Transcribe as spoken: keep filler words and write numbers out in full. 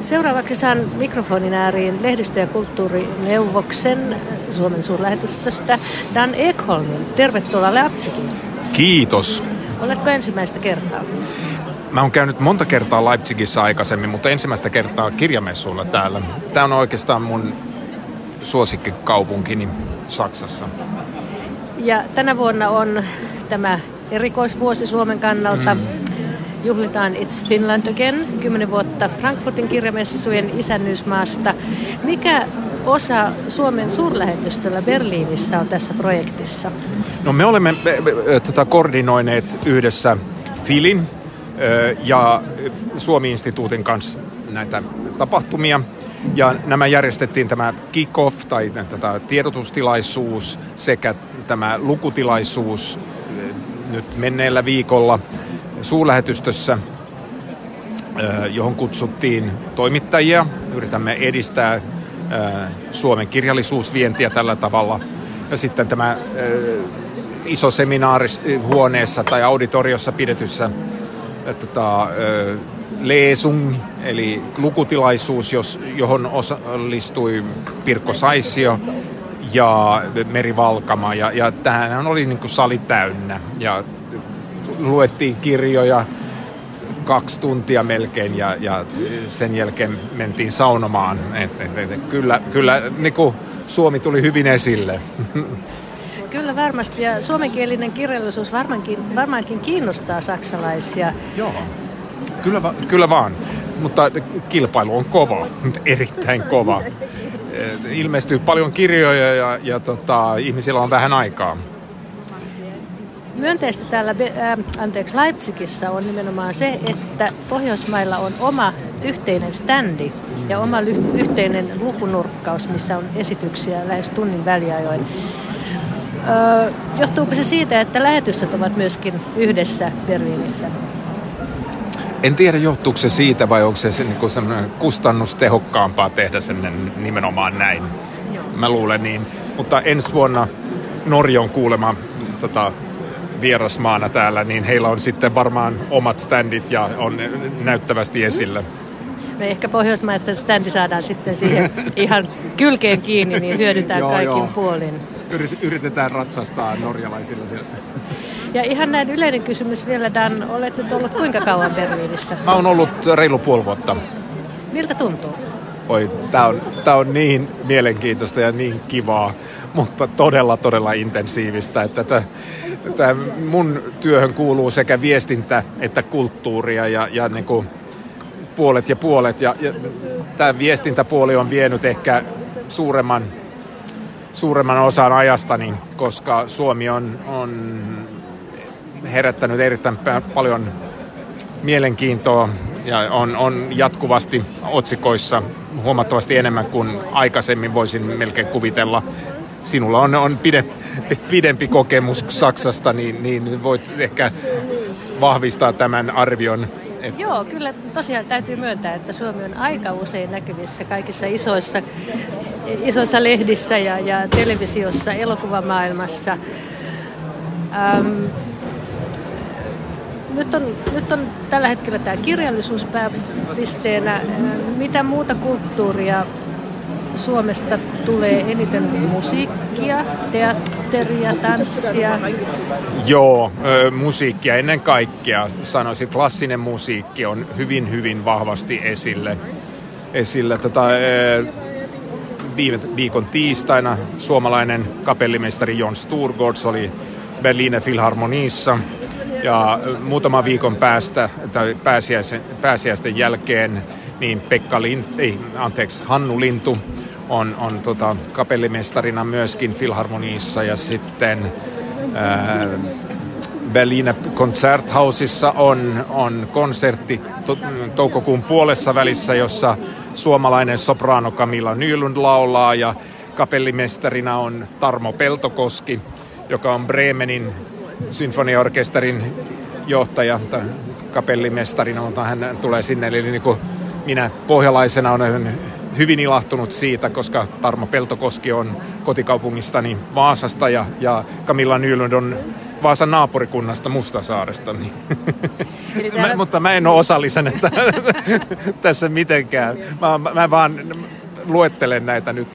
Seuraavaksi saan mikrofonin ääriin lehdistö- ja kulttuurineuvoksen Suomen suurlähetystöstä Dan Ekholmin. Tervetuloa Leipzigiin. Kiitos. Oletko ensimmäistä kertaa? Mä oon käynyt monta kertaa Leipzigissä aikaisemmin, mutta ensimmäistä kertaa kirjamessuilla täällä. Tää on oikeastaan mun suosikkikaupunkini Saksassa. Ja tänä vuonna on tämä erikoisvuosi Suomen kannalta. Mm. Juhlitaan It's Finland Again, kymmenen vuotta Frankfurtin kirjamessujen isännyysmaasta. Mikä osa Suomen suurlähetystöllä Berliinissä on tässä projektissa? No me olemme me, me, tätä koordinoineet yhdessä Filin ja Suomi-instituutin kanssa näitä tapahtumia. Ja nämä järjestettiin tämä kick-off tai tätä tiedotustilaisuus sekä tämä lukutilaisuus nyt menneellä viikolla suurlähetystössä, johon kutsuttiin toimittajia. Yritämme edistää Suomen kirjallisuusvientiä tällä tavalla. Ja sitten tämä iso seminaarihuoneessa tai auditoriossa pidetyssä tätä, Lesung, eli lukutilaisuus, johon osallistui Pirkko Saissio ja Meri Valkama. Ja, ja tämähän oli niin kuin sali täynnä. Ja luettiin kirjoja kaksi tuntia melkein ja, ja sen jälkeen mentiin saunomaan. Et, et, et, kyllä kyllä niin kuin Suomi tuli hyvin esille. Kyllä varmasti, ja suomenkielinen kirjallisuus varmaankin, varmaankin kiinnostaa saksalaisia. Joo, kyllä, va- kyllä vaan, mutta kilpailu on kova, erittäin kova. Ilmestyy paljon kirjoja ja, ja tota, ihmisillä on vähän aikaa. Myönteistä täällä äh, anteeksi, Leipzigissä on nimenomaan se, että Pohjoismailla on oma yhteinen standi ja oma ly- yhteinen lukunurkkaus, missä on esityksiä lähes tunnin väliajoin. Öö, johtuuko se siitä, että lähetystöt ovat myöskin yhdessä Berliinissä? En tiedä, johtuuko se siitä vai onko se, se niin semmoinen kustannustehokkaampaa tehdä sen nimenomaan näin. Joo. Mä luulen niin. Mutta ensi vuonna Norja on kuulemma tota, vierasmaana täällä, niin heillä on sitten varmaan omat standit ja on näyttävästi esillä. No ehkä Pohjoismaiden standi saadaan sitten siihen ihan kylkeen kiinni, niin hyödytään joo, kaikin joo. puolin. Yritetään ratsastaa norjalaisilla sieltä. Ja ihan näin yleinen kysymys vielä, Dan, olet nyt ollut kuinka kauan Berliinissä? Mä oon ollut reilu puoli vuotta. Miltä tuntuu? Oi, tää on, tää on niin mielenkiintoista ja niin kivaa, mutta todella, todella intensiivistä. Että tätä, tätä mun työhön kuuluu sekä viestintä että kulttuuria ja, ja niin kuin puolet ja puolet. Ja, ja tämä viestintäpuoli on vienyt ehkä suuremman, suuremman osan ajastani, koska Suomi on, on herättänyt erittäin paljon mielenkiintoa ja on, on jatkuvasti otsikoissa huomattavasti enemmän kuin aikaisemmin voisin melkein kuvitella. Sinulla on, on pide, pidempi kokemus Saksasta, niin, niin voit ehkä vahvistaa tämän arvion. Et... Joo, kyllä tosiaan täytyy myöntää, että Suomi on aika usein näkyvissä kaikissa isoissa, isoissa lehdissä ja, ja televisiossa, elokuvamaailmassa. Ähm, Nyt on, nyt on tällä hetkellä tämä kirjallisuus pääpisteenä. Mitä muuta kulttuuria Suomesta tulee eniten? Musiikkia, teatteria, tanssia? Joo, ö, musiikkia ennen kaikkea. Sanoisin, klassinen musiikki on hyvin, hyvin vahvasti esille. esillä. Tätä, ö, viime viikon tiistaina suomalainen kapellimestari Jon Sturgårds oli Berliner Philharmoniissa. Ja muutama viikon päästä, tai pääsiäisen, pääsiäisten jälkeen, niin Pekka Lint, ei, anteeksi, Hannu Lintu on, on tota, kapellimestarina myöskin Philharmoniissa. Ja sitten ää, Berliner Konzerthausissa on, on konsertti to, toukokuun puolessa välissä, jossa suomalainen sopraano Camilla Nylund laulaa ja kapellimestarina on Tarmo Peltokoski, joka on Bremenin sinfoniaorkesterin johtaja, kapellimestarina, mutta hän tulee sinne. Eli niin kuin minä pohjalaisena olen hyvin ilahtunut siitä, koska Tarmo Peltokoski on kotikaupungistani Vaasasta ja, ja Camilla Nylund on Vaasan naapurikunnasta Mustasaaresta. Niin. Eli täällä... mä, mutta mä en ole osallisena tässä mitenkään. Mä, mä vaan luettelen näitä nyt.